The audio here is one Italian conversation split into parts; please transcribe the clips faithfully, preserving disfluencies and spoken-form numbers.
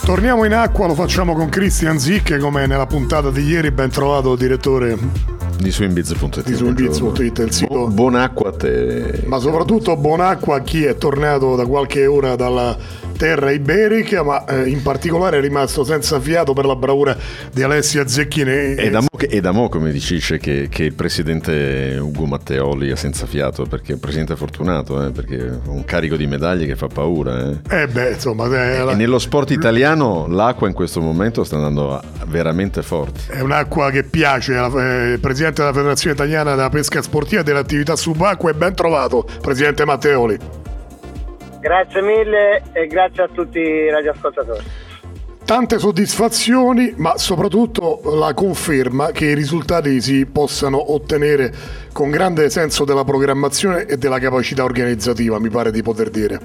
Torniamo in acqua, lo facciamo con Christian Zic, come nella puntata di ieri. Ben trovato, direttore di swimbiz punto it. Di swimbiz punto it, il sito. Bu- buonacqua a te. Ma soprattutto buonacqua a chi è tornato da qualche ora dalla terra iberica, ma eh, in particolare è rimasto senza fiato per la bravura di Alessia Zecchini. E da mo, che, e da mo come dice che, che il presidente Ugo Matteoli è senza fiato, perché è un presidente fortunato, eh, perché ha un carico di medaglie che fa paura. Eh, eh beh, insomma, eh, e la... nello sport italiano l'acqua in questo momento sta andando veramente forte. È un'acqua che piace al eh, presidente della Federazione Italiana della Pesca Sportiva e dell'Attività Subacquea, e ben trovato, presidente Matteoli. Grazie mille e grazie a tutti i radioascoltatori. Tante soddisfazioni, ma soprattutto la conferma che i risultati si possano ottenere con grande senso della programmazione e della capacità organizzativa, mi pare di poter dire.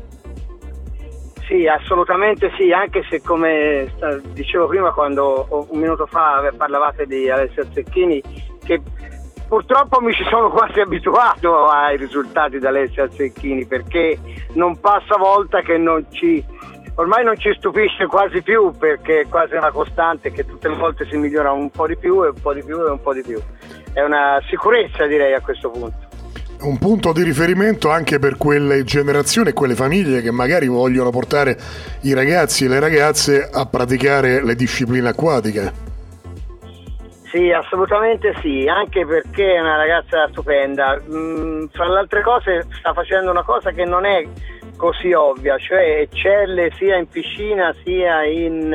Sì, assolutamente sì, anche se, come dicevo prima, quando un minuto fa parlavate di Alessia Zecchini, che purtroppo mi ci sono quasi abituato ai risultati di Alessia Zecchini, perché non passa volta che non ci ormai non ci stupisce quasi più, perché è quasi una costante che tutte le volte si migliora un po' di più e un po' di più e un po' di più. È una sicurezza, direi, a questo punto. Un punto di riferimento anche per quelle generazioni e quelle famiglie che magari vogliono portare i ragazzi e le ragazze a praticare le discipline acquatiche. Sì, assolutamente sì, anche perché è una ragazza stupenda. Mm, fra le altre cose sta facendo una cosa che non è così ovvia, cioè eccelle sia in piscina sia in,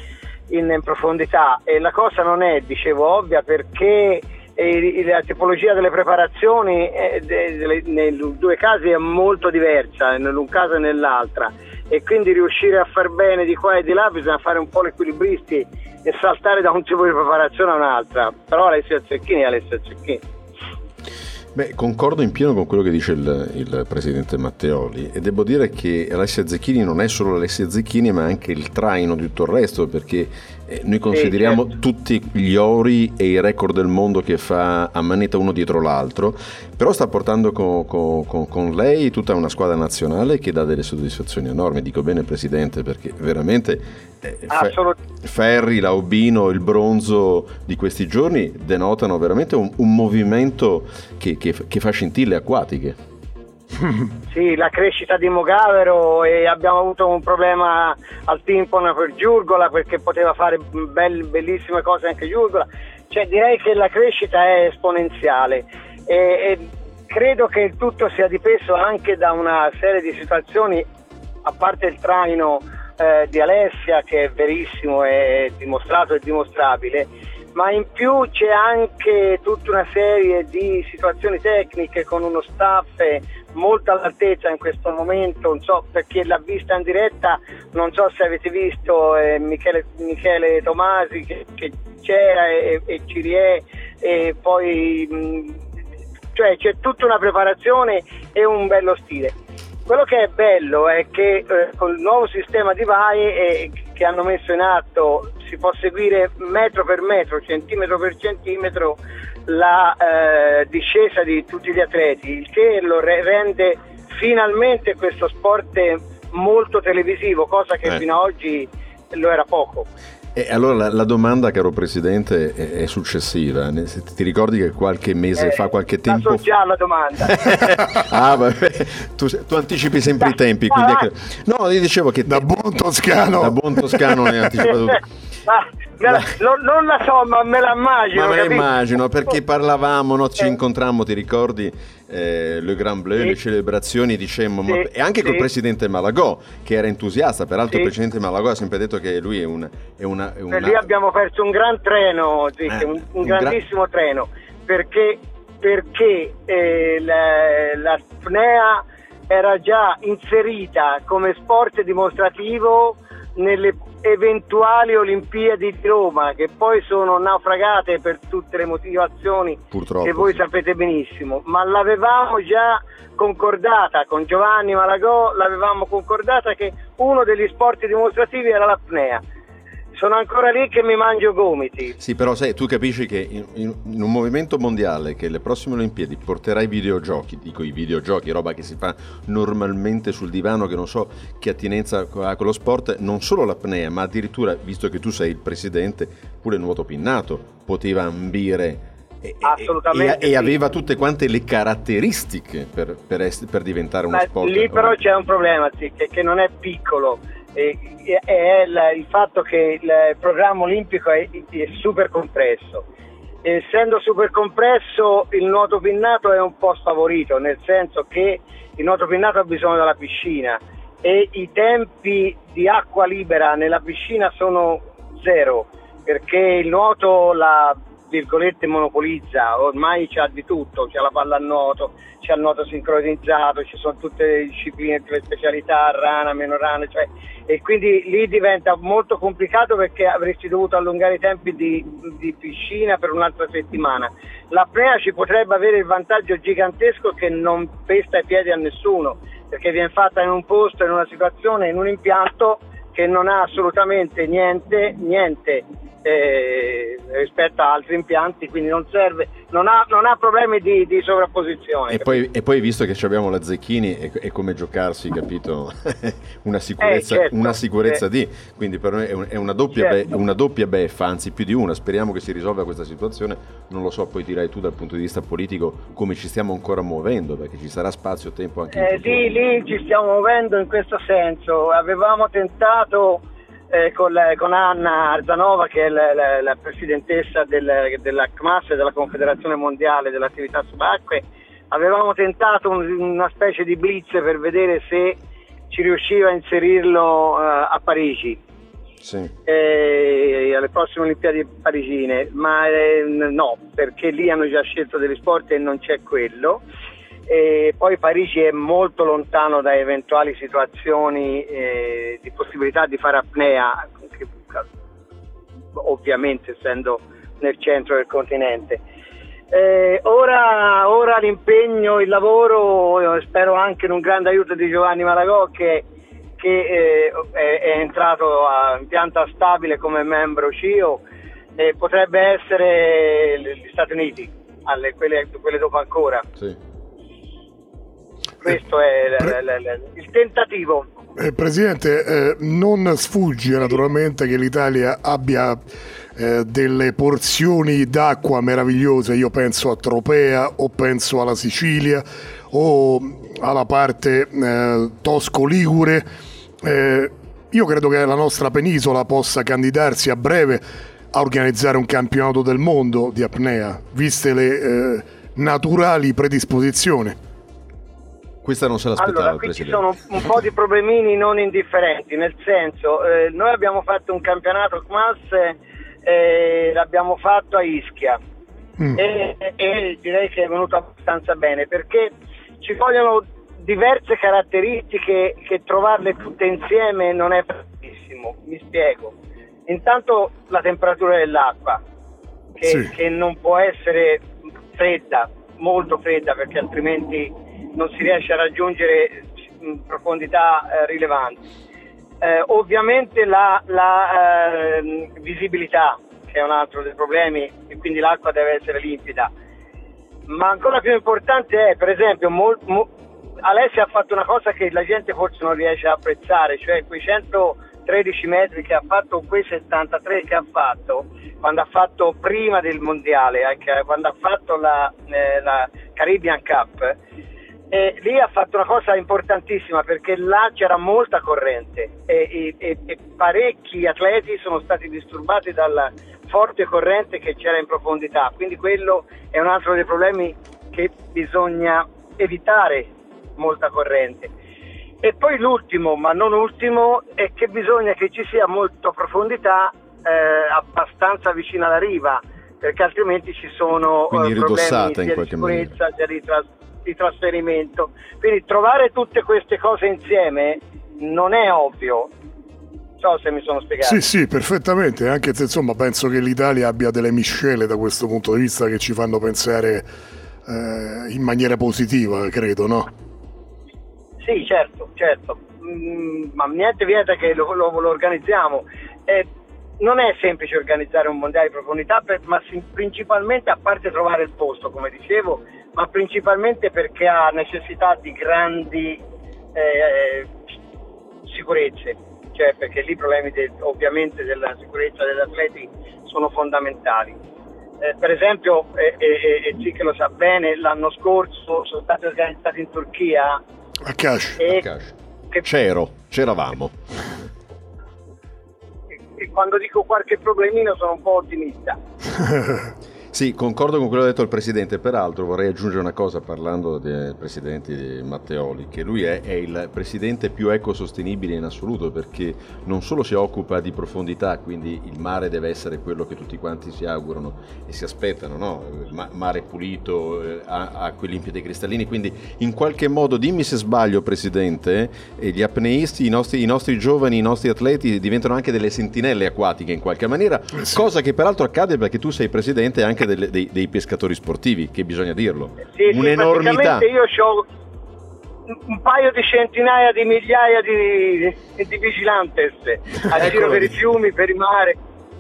in profondità, e la cosa non è, dicevo, ovvia, perché eh, la tipologia delle preparazioni eh, de, de, nei due casi è molto diversa, nell'un caso e nell'altra, e quindi riuscire a far bene di qua e di là bisogna fare un po' l'equilibristi e saltare da un tipo di preparazione a un'altra. Però Alessia Zecchini è Alessia Zecchini. Beh, concordo in pieno con quello che dice il, il presidente Matteoli, e devo dire che Alessia Zecchini non è solo Alessia Zecchini, ma anche il traino di tutto il resto, perché eh, noi consideriamo, sì, certo, tutti gli ori e i record del mondo che fa a manetta uno dietro l'altro, però sta portando con, con, con, con lei tutta una squadra nazionale che dà delle soddisfazioni enormi. Dico bene, presidente, perché veramente eh, Ferri, Laubino, il bronzo di questi giorni denotano veramente un, un movimento che, che, che fa scintille acquatiche. Sì, la crescita di Mogavero, e abbiamo avuto un problema al timpano per Giurgola, perché poteva fare bell- bellissime cose anche Giurgola. Cioè, direi che la crescita è esponenziale, e, e credo che il tutto sia dipeso anche da una serie di situazioni, a parte il traino eh, di Alessia, che è verissimo, è dimostrato e dimostrabile, ma in più c'è anche tutta una serie di situazioni tecniche con uno staff molto all'altezza in questo momento. Non so, per chi l'ha vista in diretta, non so se avete visto eh, Michele, Michele Tomasi che, che c'era, e, e Cirie, e poi mh, cioè c'è tutta una preparazione e un bello stile. Quello che è bello è che eh, con il nuovo sistema di V A I eh, che hanno messo in atto si può seguire metro per metro, centimetro per centimetro la eh, discesa di tutti gli atleti, il che lo re- rende finalmente questo sport molto televisivo, cosa che eh. fino ad oggi lo era poco. E allora la, la domanda, caro presidente, è, è successiva. Ti ricordi che qualche mese eh, fa, qualche tempo... So già la domanda. ah, vabbè, tu, tu anticipi sempre da, i tempi. Quindi è che... No, io dicevo che... Da buon toscano. Da buon toscano ne anticipa tutto. Ah, la, non, non la so, ma me la immagino. Ma me la capito? immagino, perché parlavamo, no, ci incontrammo, ti ricordi, eh, Le Grand Bleu, sì, le celebrazioni, dicemmo, sì, ma, e anche sì, col presidente Malagò, che era entusiasta. Peraltro sì, il presidente Malagò ha sempre detto che lui è una... È una, è una... Per lì abbiamo perso un gran treno, sì, eh, un, un, un grandissimo gran... treno, perché, perché eh, la, la F N E A era già inserita come sport dimostrativo nelle eventuali Olimpiadi di Roma, che poi sono naufragate per tutte le motivazioni Purtroppo, che voi sì, sapete benissimo, ma l'avevamo già concordata con Giovanni Malagò, l'avevamo concordata che uno degli sport dimostrativi era la F N E A. sono ancora lì che mi mangio gomiti. Sì, però sai, tu capisci che in, in, in un movimento mondiale che le prossime Olimpiadi porterà i videogiochi, dico i videogiochi, roba che si fa normalmente sul divano, che non so che attinenza ha con lo sport, non solo l'apnea, ma addirittura, visto che tu sei il presidente, pure il nuoto pinnato poteva ambire e, assolutamente e, e sì. aveva tutte quante le caratteristiche per, per, essere, per diventare uno Beh, sport. Lì però c'è un problema, sì, che, che non è piccolo. E, è il, il fatto che il programma olimpico è, è super compresso. Essendo super compresso, il nuoto pinnato è un po' sfavorito, nel senso che il nuoto pinnato ha bisogno della piscina e i tempi di acqua libera nella piscina sono zero, perché il nuoto la virgolette monopolizza, ormai c'ha di tutto, c'è la palla a nuoto, c'è il nuoto sincronizzato, ci sono tutte le discipline, tutte le specialità, rana, meno rana, cioè, e quindi lì diventa molto complicato perché avresti dovuto allungare i tempi di, di piscina per un'altra settimana. L'apnea ci potrebbe avere il vantaggio gigantesco che non pesta i piedi a nessuno, perché viene fatta in un posto, in una situazione, in un impianto che non ha assolutamente niente, niente Eh, rispetto a altri impianti, quindi non serve, non ha, non ha problemi di, di sovrapposizione. E poi, e poi visto che abbiamo la Zecchini è, è come giocarsi, capito? una sicurezza, eh, certo, una sicurezza eh. di, quindi per noi è, un, è una, doppia certo. be, una doppia beffa, anzi più di una. Speriamo che si risolva questa situazione. Non lo so, poi dirai tu dal punto di vista politico come ci stiamo ancora muovendo, perché ci sarà spazio, tempo anche in eh, futuro. lì, lì ci stiamo muovendo in questo senso. Avevamo tentato Eh, con, con Anna Arzanova, che è la, la, la presidentessa del, della C M A S, della Confederazione Mondiale dell'Attività Subacquee, avevamo tentato un, una specie di blitz per vedere se ci riusciva a inserirlo uh, a Parigi, sì. eh, alle prossime Olimpiadi parigine, ma eh, no, perché lì hanno già scelto degli sport e non c'è quello. E poi Parigi è molto lontano da eventuali situazioni eh, di possibilità di fare apnea, che, ovviamente essendo nel centro del continente. Eh, ora, ora l'impegno, il lavoro, spero anche in un grande aiuto di Giovanni Malagò che, che eh, è, è entrato a, in pianta stabile come membro C I O, eh, potrebbe essere gli Stati Uniti, alle, quelle, quelle dopo ancora. Sì. Questo è l- l- l- il tentativo. Eh, Presidente, eh, non sfugge naturalmente che l'Italia abbia eh, delle porzioni d'acqua meravigliose. Io penso a Tropea o penso alla Sicilia o alla parte eh, Tosco-Ligure. Eh, io credo che la nostra penisola possa candidarsi a breve a organizzare un campionato del mondo di apnea, viste le eh, naturali predisposizioni. Questa non se l'aspettava allora, il qui ci Presidente. sono un po' di problemini non indifferenti, nel senso, eh, noi abbiamo fatto un campionato C M A S, eh, l'abbiamo fatto a Ischia mm. e, e direi che è venuto abbastanza bene, perché ci vogliono diverse caratteristiche che trovarle tutte insieme non è facilissimo. Mi spiego. Intanto la temperatura dell'acqua, che, sì. che non può essere fredda, molto fredda, perché altrimenti non si riesce a raggiungere profondità eh, rilevanti. Eh, ovviamente la, la eh, visibilità, che è un altro dei problemi, e quindi l'acqua deve essere limpida. Ma ancora più importante è, per esempio, mo, mo, Alessia ha fatto una cosa che la gente forse non riesce a apprezzare, cioè quei centotredici metri che ha fatto, quei settantatré che ha fatto, quando ha fatto prima del mondiale, anche quando ha fatto la, eh, la Caribbean Cup. E lì ha fatto una cosa importantissima, perché là c'era molta corrente e, e, e parecchi atleti sono stati disturbati dalla forte corrente che c'era in profondità, quindi quello è un altro dei problemi che bisogna evitare, molta corrente. E poi l'ultimo, ma non ultimo, è che bisogna che ci sia molta profondità eh, abbastanza vicina alla riva, perché altrimenti ci sono eh, problemi sia di sicurezza sia di trasporto, di trasferimento. Quindi trovare tutte queste cose insieme non è ovvio. Non so se mi sono spiegato. Sì, sì, perfettamente, anche se insomma penso che l'Italia abbia delle miscele da questo punto di vista che ci fanno pensare eh, in maniera positiva, credo, no? Sì, certo, certo, mm, ma niente vieta che lo, lo, lo organizziamo. Eh, non è semplice organizzare un mondiale di profondità, per, ma si, principalmente, a parte trovare il posto, come dicevo, ma principalmente perché ha necessità di grandi eh, sicurezze, cioè perché lì i problemi de, ovviamente della sicurezza degli atleti sono fondamentali. Eh, per esempio, e eh, eh, sì che lo sa bene, l'anno scorso sono stati organizzati in Turchia a Kash. E a Kash. Che... C'ero, c'eravamo. E quando dico qualche problemino sono un po' ottimista. Sì, concordo con quello che ha detto il Presidente. Peraltro vorrei aggiungere una cosa parlando del Presidente Matteoli, che lui è, è il Presidente più ecosostenibile in assoluto, perché non solo si occupa di profondità, quindi il mare deve essere quello che tutti quanti si augurano e si aspettano, no? Il mare pulito, eh, acque limpide e cristallini, quindi in qualche modo, dimmi se sbaglio Presidente, eh, gli apneisti, i nostri, i nostri giovani, i nostri atleti diventano anche delle sentinelle acquatiche in qualche maniera, eh sì. Cosa che peraltro accade perché tu sei Presidente anche Delle, dei, dei pescatori sportivi, che bisogna dirlo, sì, un'enormità. Sì, io ho un paio di centinaia di migliaia di, di vigilantes a ecco giro per i fiumi, per i mari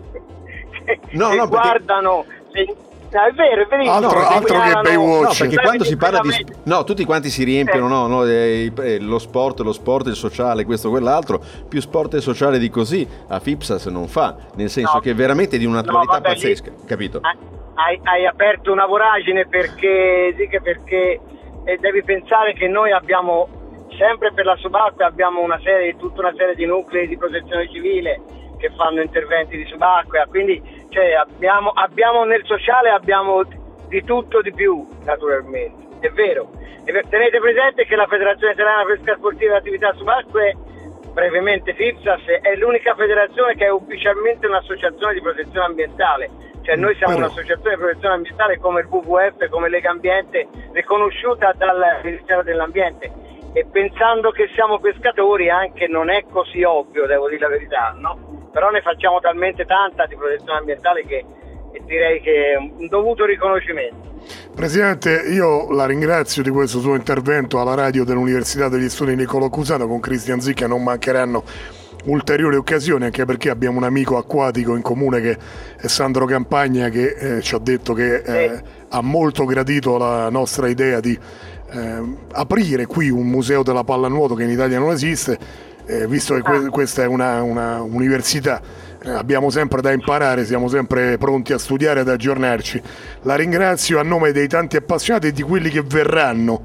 che, no, che no, guardano perché... No, è vero, è verissimo. Altro, altro che Baywatch. No, perché quando si parla di... No, tutti quanti si riempiono, no, no, eh, lo sport, lo sport, il sociale, questo, quell'altro. Più sport e sociale di così a FIPSAS non fa, nel senso no, che è veramente di un'attualità no, vabbè, pazzesca, lì, capito? Hai, hai aperto una voragine perché, sì, che perché eh, devi pensare che noi abbiamo, sempre per la subacquea, abbiamo una serie, tutta una serie di nuclei di protezione civile che fanno interventi di subacquea, quindi cioè, abbiamo, abbiamo nel sociale abbiamo di tutto di più, naturalmente, è vero. E tenete presente che la Federazione Italiana Pesca Sportiva e Attività Subacquee, brevemente FIPSAS, è l'unica federazione che è ufficialmente un'associazione di protezione ambientale, cioè noi siamo Però... un'associazione di protezione ambientale come il W W F, come Lega Ambiente, riconosciuta dal Ministero dell'Ambiente, e pensando che siamo pescatori anche non è così ovvio, devo dire la verità, no? Però ne facciamo talmente tanta di protezione ambientale che direi che è un dovuto riconoscimento. Presidente, io la ringrazio di questo suo intervento alla radio dell'Università degli Studi Niccolò Cusano. Con Cristian Zicca non mancheranno ulteriori occasioni, anche perché abbiamo un amico acquatico in comune che è Sandro Campagna, che eh, ci ha detto che eh, sì. ha molto gradito la nostra idea di eh, aprire qui un museo della pallanuoto che in Italia non esiste. Eh, visto che que- questa è una, una università, eh, abbiamo sempre da imparare, siamo sempre pronti a studiare e ad aggiornarci. La ringrazio a nome dei tanti appassionati e di quelli che verranno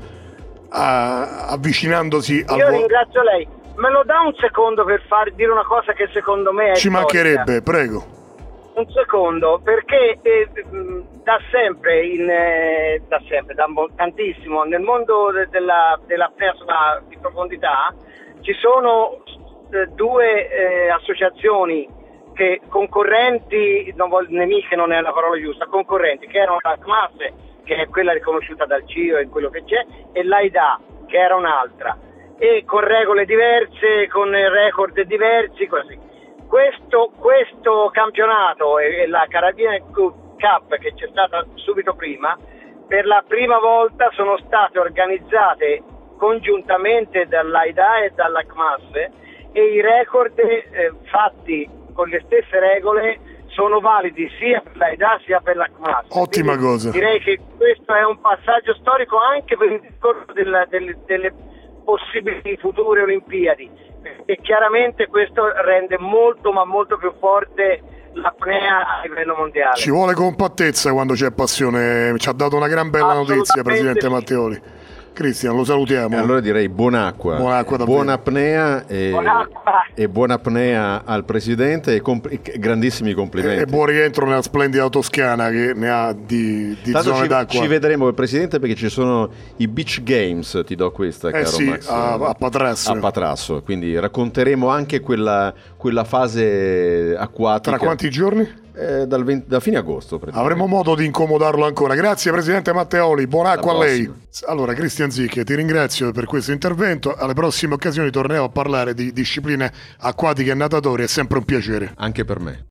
a, avvicinandosi al Io ringrazio lei. Me lo dà un secondo per far dire una cosa che secondo me è ci storica. Mancherebbe, prego. Un secondo, perché eh, da sempre, in, eh, da sempre, da tantissimo, nel mondo de- della, dell'apnea di profondità ci sono eh, due eh, associazioni che concorrenti, non voglio, nemiche non è la parola giusta, concorrenti, che erano la C M A S, che è quella riconosciuta dal C I O e quello che c'è, e l'A I D A, che era un'altra, e con regole diverse, con record diversi, così. Questo, questo campionato e, e la Carabinieri Cup che c'è stata subito prima, per la prima volta sono state organizzate congiuntamente dall'A I D A e dalla C M A S, e i record eh, fatti con le stesse regole sono validi sia per l'A I D A sia per la C M A S. Ottima Quindi cosa. Direi che questo è un passaggio storico anche per il discorso della, delle, delle possibili future Olimpiadi, e chiaramente questo rende molto ma molto più forte l'apnea a livello mondiale. Ci vuole compattezza quando c'è passione. Ci ha dato una gran bella notizia, Presidente sì. Matteoli. Cristian, lo salutiamo. E allora direi buon'acqua, buon'acqua buona apnea e, buon'acqua. e buona apnea al Presidente e compl- grandissimi complimenti. E, e buon rientro nella splendida Toscana che ne ha di, di zone ci, d'acqua. Ci vedremo col Presidente perché ci sono i Beach Games, ti do questa, eh caro sì, Max. A, a Patrasso. A Patrasso, quindi racconteremo anche quella, quella fase acquatica. Tra quanti giorni? Eh, dal, venti, da fine agosto avremo modo di incomodarlo ancora. Grazie Presidente Matteoli, buon'acqua a lei. Allora Cristian Zicche, ti ringrazio per questo intervento. Alle prossime occasioni torneremo a parlare di discipline acquatiche e natatorie, è sempre un piacere. Anche per me.